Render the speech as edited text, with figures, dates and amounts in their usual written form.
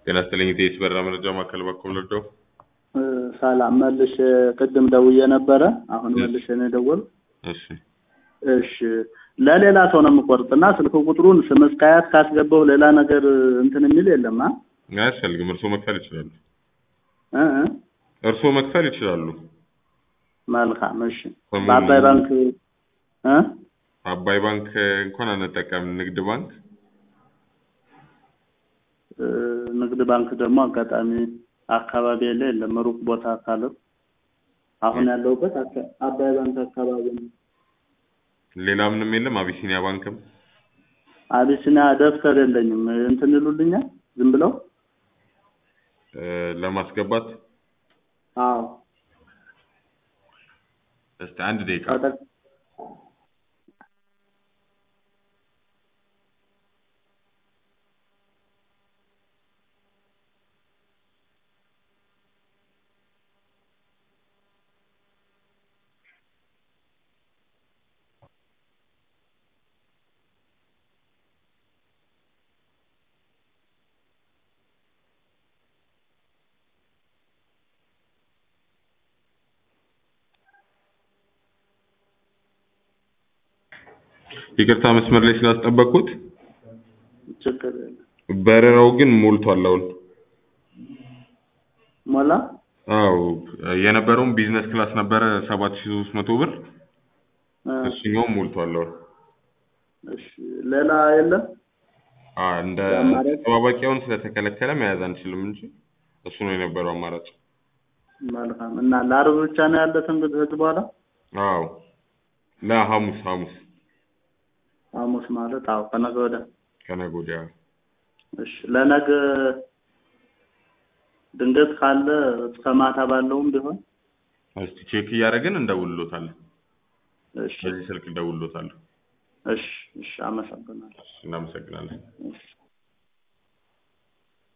ጤና ይስጥልኝ ኢቴስ በራ መረጃ ማዕከል በኩል ልደው ሰላም መልሽ ቅድም ደውዬ ነበረ አሁን መልሽ እኔ ደወል እሺ ለሌላ ሰው ነው የምቆርጥና ስልክ ቁጥሩን ስመስካያት ካስገባው ሌላ ነገር እንትን የሚል የለም አያስፈልግም እርሶ መክፈል ይችላሉ እርሶ መክፈል ይችላሉ መልካም እሺ በአባይ ባንክ አባይ ባንክ እንኳን አንጠቀም ንግድ ባንክ ደግሞ አጋጣሚ አካባቢ የለም ሩቅ ቦታ ካለ አሁን ያለውበት አባይ ባንክ አካባቢ ነው ሌላ ምንም የለም አቢሲኒያ ደፍተር የለኝም እንትን ይሉልኛል ዝም ብለው ለማስገባት አዎ እስቲ አንድ ደቂቃ ይቅርታ መስመር ላይ ስላስጠበቅኩት በረራው ግን ሞልቷል አሁን ሞላ አው የነበረው ቢዝነስ ክላስ ነበር 7300 ብር እሱኛው ሞልቷል አሁን እሺ ሌላ የለም እንደ ተባባቂውን ስለተከለከለ መያዝ አንችልም እንጂ እሱ ነው የነበረው አማራጭ መልካም እና ለአርብ ብቻ ነው ያለ ተንግድ በኋላ አው ለሐሙስ ማለት አው ከነገ ወዲያ እሺ ለነገ ድንገት ካለ እስከ ማታ ባለውም ቢሆን እስቲ ቼክ ያደረግን እንደውልሎታለን እሺ በዚህ ስልክ እንደውልሎታለን እሺ አመሰግናለሁ እናመሰግናለን